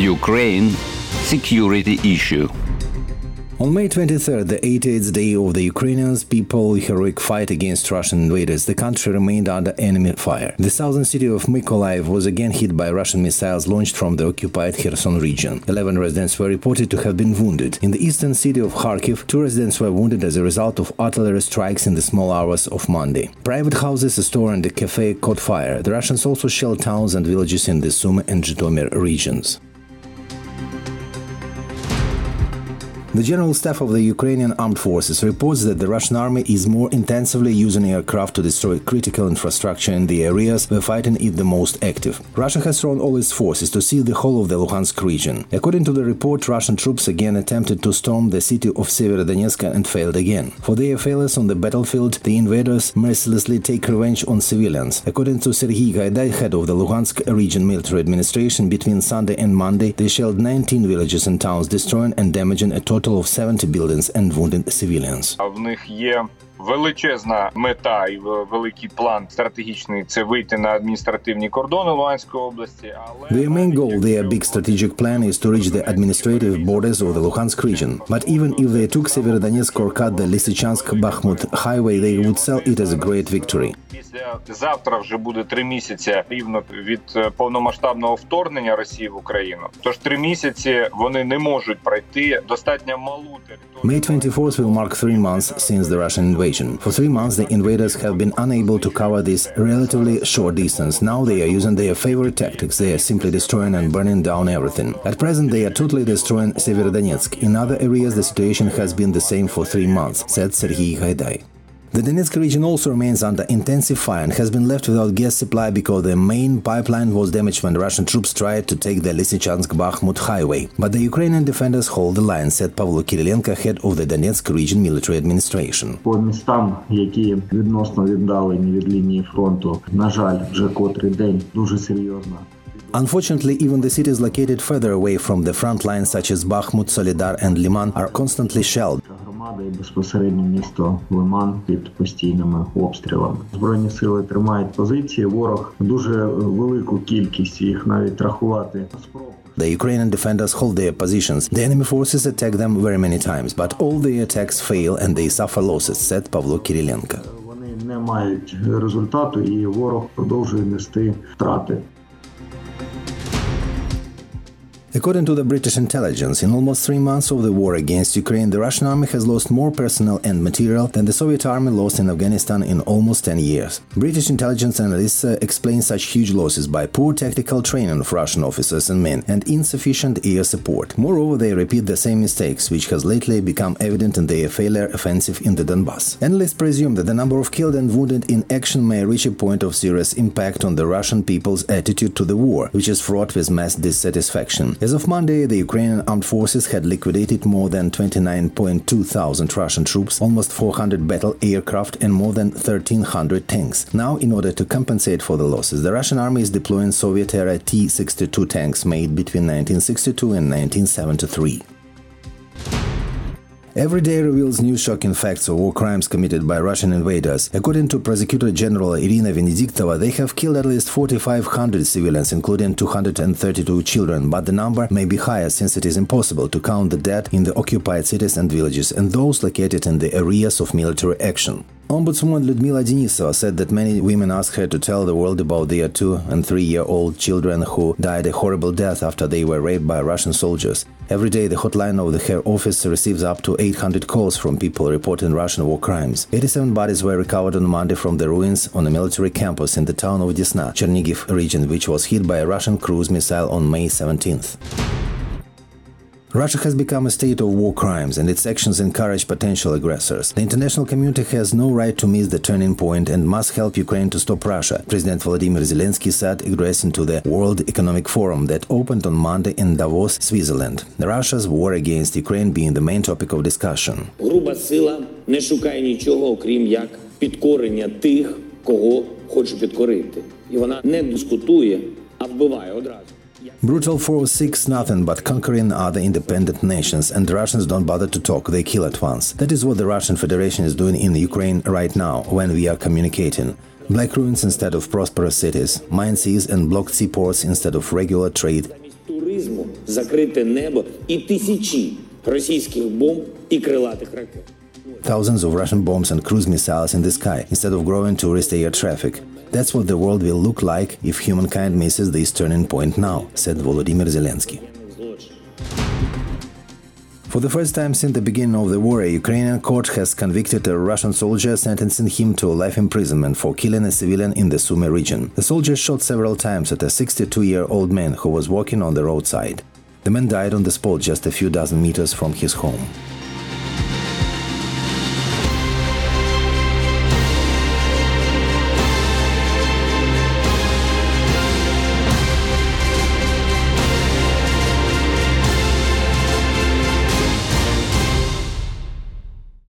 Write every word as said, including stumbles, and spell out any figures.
Ukraine security issue. On May twenty-third, the eightieth day of the Ukrainian people's heroic fight against Russian invaders, the country remained under enemy fire. The southern city of Mykolaiv was again hit by Russian missiles launched from the occupied Kherson region. Eleven residents were reported to have been wounded. In the eastern city of Kharkiv, two residents were wounded as a result of artillery strikes in the small hours of Monday. Private houses, a store and a cafe caught fire. The Russians also shelled towns and villages in the Sumy and Zhytomyr regions. The General Staff of the Ukrainian Armed Forces reports that the Russian army is more intensively using aircraft to destroy critical infrastructure in the areas where fighting is the most active. Russia has thrown all its forces to seize the whole of the Luhansk region. According to the report, Russian troops again attempted to storm the city of Severodonetsk and failed again. For their failures on the battlefield, the invaders mercilessly take revenge on civilians. According to Serhiy Gaidai, head of the Luhansk region military administration, between Sunday and Monday, they shelled nineteen villages and towns, destroying and damaging a total of seventy buildings and wounding civilians. В них є величезна мета і великий план стратегічний – це вийти на адміністративні кордони Луганської області. Their main goal, their big strategic plan, is to reach the administrative borders of the Luhansk region. But even if they took Severodonetsk or cut the Lysychansk-Bakhmut highway, they would sell it as a great victory. Завтра вже буде три місяці рівно від повномасштабного вторгнення Росії в Україну. Тож три місяці вони не можуть пройти достатньо малу територію. May twenty-fourth will mark three months since the Russian invasion. For three months, the invaders have been unable to cover this relatively short distance. Now they are using their favorite tactics. They are simply destroying and burning down everything. At present, they are totally destroying Severodonetsk. In other areas, the situation has been the same for three months, said Serhiy Gaidai. The Donetsk region also remains under intensive fire and has been left without gas supply because the main pipeline was damaged when Russian troops tried to take the Lysychansk-Bakhmut highway. But the Ukrainian defenders hold the line, said Pavlo Kirilenko, head of the Donetsk region military administration. По містам, які відносно віддалені від лінії фронту, на жаль, вже котрий день дуже серйозно. Unfortunately, even the cities located further away from the front lines, such as Bakhmut, Solidar and Liman, are constantly shelled. І безпосередньо місто Лиман під постійними обстрілами. Збройні сили тримають позиції, ворог дуже велику кількість, їх навіть рахувати. The Ukrainian defenders hold their positions. The enemy forces attack them very many times, but all the attacks fail and they suffer losses, said Pavlo Kirilenko. Вони не мають результату і ворог продовжує нести втрати. According to the British intelligence, in almost three months of the war against Ukraine, the Russian army has lost more personnel and material than the Soviet army lost in Afghanistan in almost ten years. British intelligence analysts uh, explain such huge losses by poor tactical training of Russian officers and men and insufficient air support. Moreover, they repeat the same mistakes, which has lately become evident in their failure offensive in the Donbass. Analysts presume that the number of killed and wounded in action may reach a point of serious impact on the Russian people's attitude to the war, which is fraught with mass dissatisfaction. As of Monday, the Ukrainian armed forces had liquidated more than twenty-nine point two thousand Russian troops, almost four hundred battle aircraft and more than thirteen hundred tanks. Now, in order to compensate for the losses, the Russian army is deploying Soviet-era T sixty-two tanks made between nineteen sixty-two and nineteen seventy-three. Every day reveals new shocking facts of war crimes committed by Russian invaders. According to Prosecutor General Irina Venediktova, they have killed at least forty-five hundred civilians, including two hundred thirty-two children, but the number may be higher since it is impossible to count the dead in the occupied cities and villages and those located in the areas of military action. Ombudswoman Lyudmila Denisova said that many women asked her to tell the world about their two- and three-year-old children who died a horrible death after they were raped by Russian soldiers. Every day, the hotline of the Her office receives up to eight hundred calls from people reporting Russian war crimes. eighty-seven bodies were recovered on Monday from the ruins on a military campus in the town of Desna, Chernigiv region, which was hit by a Russian cruise missile on May seventeenth. Russia has become a state of war crimes, and its actions encourage potential aggressors. The international community has no right to miss the turning point and must help Ukraine to stop Russia, President Volodymyr Zelensky said, addressing to the World Economic Forum that opened on Monday in Davos, Switzerland. Russia's war against Ukraine being the main topic of discussion. Груба сила не шукає нічого, окрім як підкорення тих, кого хоче підкорити. І вона не дискутує, а вбиває одразу. Brutal force seeks nothing but conquering other independent nations, and the Russians don't bother to talk, they kill at once. That is what the Russian Federation is doing in Ukraine right now, when we are communicating. Black ruins instead of prosperous cities, mine seas and blocked seaports instead of regular trade. Туризму закрите небо і тисячі російських бомб і крилатих ракет. Thousands of Russian bombs and cruise missiles in the sky instead of growing tourist air traffic. That's what the world will look like if humankind misses this turning point now, said Volodymyr Zelensky. For the first time since the beginning of the war, a Ukrainian court has convicted a Russian soldier, sentencing him to life imprisonment for killing a civilian in the Sumy region. The soldier shot several times at a sixty-two-year-old man who was walking on the roadside. The man died on the spot just a few dozen meters from his home.